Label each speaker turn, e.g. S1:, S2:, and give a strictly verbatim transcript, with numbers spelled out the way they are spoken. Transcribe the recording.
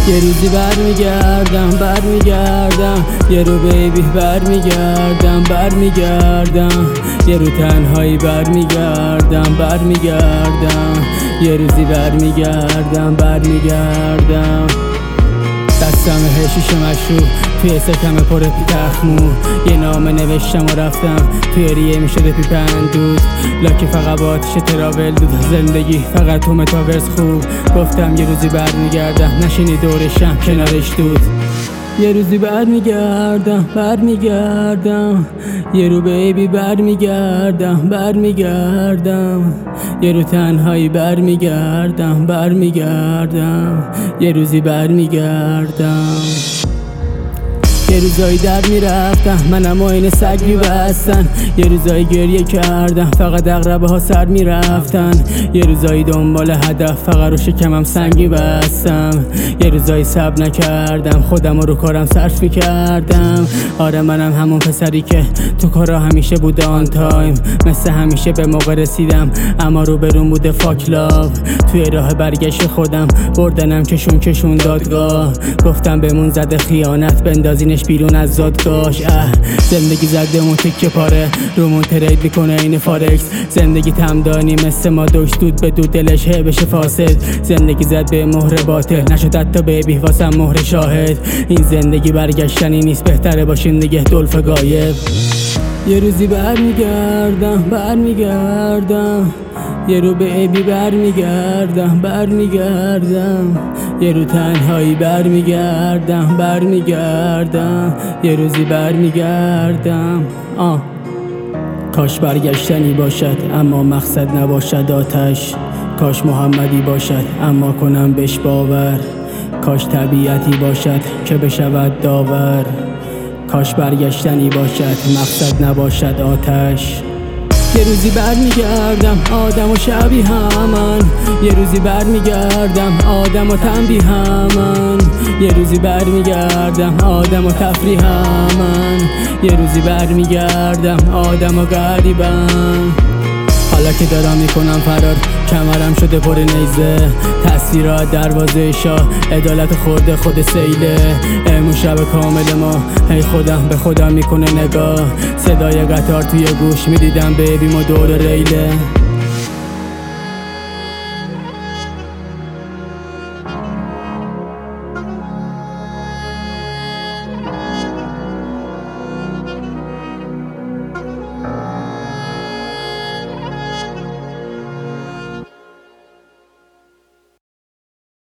S1: یه روزی برمیگردم برمیگردم یه رو بیبی برمیگردم برمیگردم یه رو تنهایی برمیگردم برمیگردم یه روزی برمیگردم برمیگردم دستم هشیش مشروب توی سکم پر تخمو یه نامه نوشتم و رفتم توی ریه میشده پیپندود لاکی فقط با آتیش تراول دود زندگی فقط تو متاورس خوب گفتم یه روزی برمیگردم نشینی دورشم کنارش دود یه روزی برمیگردم برمیگردم یه رو بیبی برمیگردم برمیگردم یه رو تنهایی برمیگردم برمیگردم یه روزی برمیگردم یه روزایی در میرفتم منم و این سگ میبستن یه روزایی گریه کردم فقط اغربه ها سر میرفتن یه روزایی دنبال هدف فقط رو شکمم سنگی بستم یه روزایی صبر نکردم خودم رو کارم صرف میکردم آره منم همون پسری که تو کارا همیشه بود آن تایم مثل همیشه به موقع رسیدم اما رو برون بوده فاک لاو توی راه برگشت خودم بردنم کشون کشون دادگاه گفتم بمون زده خیانت بندازینش بیرون از زادگاش اه زندگی زده اون تکه پاره رومون ترید میکنه این فارکس زندگی تمدانی مثل ما دوش دود به دود دلش هی بشه فاسد زندگی زد به مهر باطل نشد حتی بیبی واسم مهر شاهد این زندگی برگشتنی نیست بهتره باشین دیگه دلف غایب یه روزی برمیگردم برمیگردم یه رو بیبی برمیگردم برمیگردم یه رو تنهایی برمیگردم برمیگردم یه روزی برمیگردم آه کاش برگشتنی باشد اما مقصد نباشد آتش کاش محمدی باشد اما کنم بهش باور کاش طبیعتی باشد که بشود داور کاش برگشتنی باشد مقصد نباشد آتش یه روزی برمیگردم آدم و شبیه همن یه روزی برمیگردم آدم و تنبیه همن یه روزی برمیگردم آدم و تفریح همن یه روزی برمیگردم آدم و غریبم حالا که دارم میکنم فرار کمرم شده پر نیزه تاثیرات دروازه شاه عدالت خورده خود سیله امون شب کامل ما هی خودم به خودم میکنه نگاه صدای قطار توی گوش میدیدم بیبیم و دور ریله